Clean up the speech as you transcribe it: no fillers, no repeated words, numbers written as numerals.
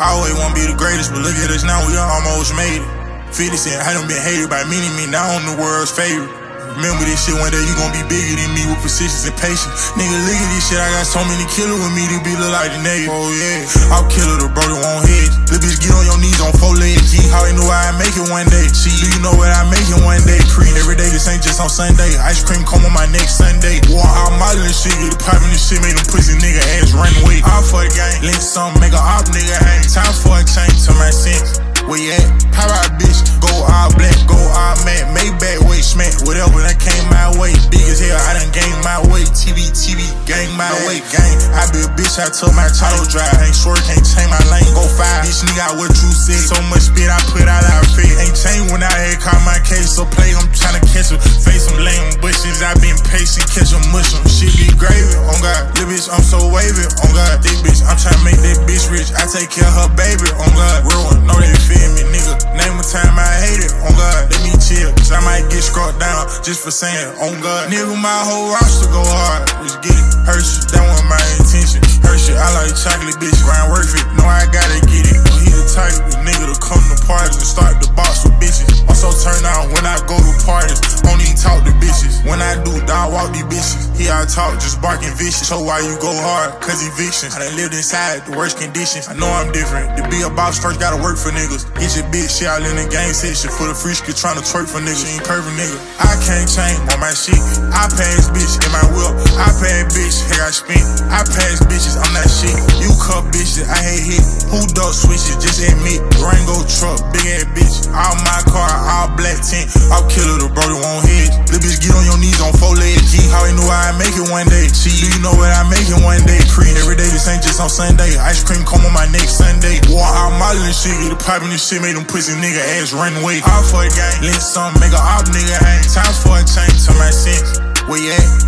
I always wanna be the greatest, but look at us now, we almost made it. 50 Cent, I done been hated by many, now I'm the world's favorite. Remember this shit, one day you gon' be bigger than me with persistence and patience. Nigga, look at this shit, I got so many killers with me, to be look like the Navy. Oh yeah, I'll kill her, the brother won't hedge. Little bitch, get on your knees on 4 legs. G, how they knew I make it one day. See, do you know what I make it one day? Every day, this ain't just on Sunday. Ice cream come on my next Sunday. Wore out my little shit, get the poppin' this shit, make them pussy nigga ass run away. All for the game, link something, make a op nigga hang. Time for a change to my sense. Where you at? Pop out, bitch. Go all black, go all matte. Maybach way, smack whatever that came my way. Big as hell, I done gained my weight. TV, gang my weight, gang. I be a bitch, I told my child drive. Ain't short, can't change my lane, go 5. Bitch, nigga, what you said. So much spit, I put out our face. Ain't changed when I had caught my case. So play, I'm tryna catch him. Face some lame bushes, I been patient, catch him, mush him. Shit be gravy, on God. Little bitch, I'm so wavy, on God. This bitch, I'm tryna make that bitch rich. I take care of her baby, on God. Real one, know they feel me, nigga. Name a time I hate it, on God. Let me chill, cause I might get struck down just for saying, on God. Nigga, my whole roster go hard. Let's get it. Hershey, that wasn't my intention. Hershey, I like chocolate, bitch. Grind worth it. Know I gotta get it. He the type of nigga to come to parties and start the box with bitches. I'm so turned on when I go to parties. Don't even talk to bitches. When I do, dog walk these bitches. Here I talk, just barking vicious. So why you go hard? Cause evictions. I done lived inside the worst conditions. I know I'm different. To be a boss first gotta work for niggas. Get your bitch shit out in the game section. For the free shit tryna twerk for niggas. She ain't perfect nigga. I can't change on my shit. I pass bitch in my whip. I pass bitch, heck I spent. I pass bitches, I'm not shit. You cup bitches, I hate hit. Who duck switches, just admit. Durango truck, big ass bitch. All my car, all black tint. I'll kill her, the brother won't hedge. Little bitch, get on your knees on 4 legs. G, how they knew I make it one day. See, do you know what I make it one day? Every day, this ain't just on Sunday. Ice cream come on my next Sunday. Wore out my little shit, get the poppin' this shit, make them pussy nigga ass run away. All for the game, link something, make a op nigga hang. Time for a change to my sense. Where you at?